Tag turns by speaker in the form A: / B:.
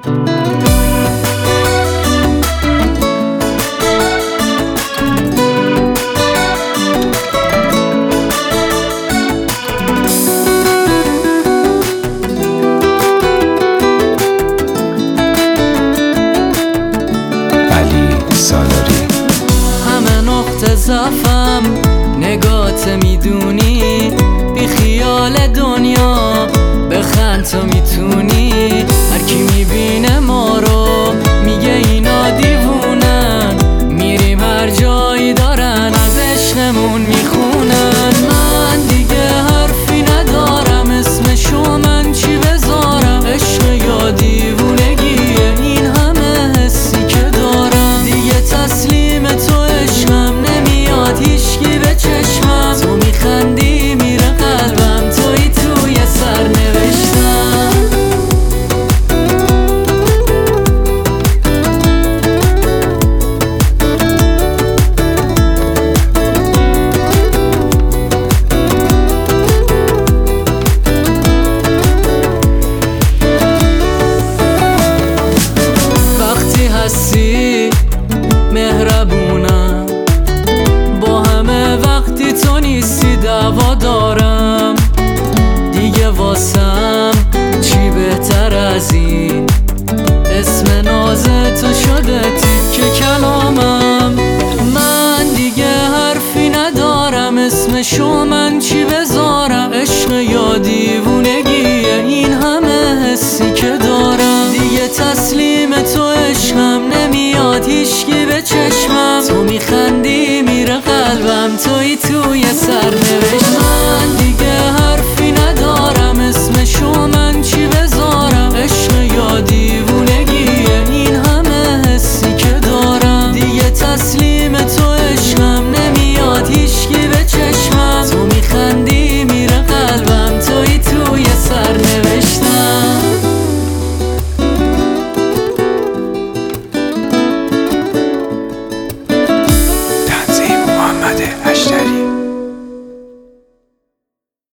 A: همه نقطه ضعفم نگات میدونی، بی خیال دنیا بخند تو میتونی. هر کی میبینه ما رو میگه اینا دیوونن، میریم هر جایی دارن از عشقمون میخونن. من دیگه حرفی ندارم، اسمشو من چی بذارم؟ عشق یا دیوونگیه این همه حسی که دارم. دیگه تسلیم تو عشقم نمیاد هیچکی به چشمم. تو میخندی میره قلبم، توی توی سر نوشتم. وقتی هستی مهربونم، با همه وقتی تو نیستی دعوا دارم. دیگه واسم چی بهتر از این؟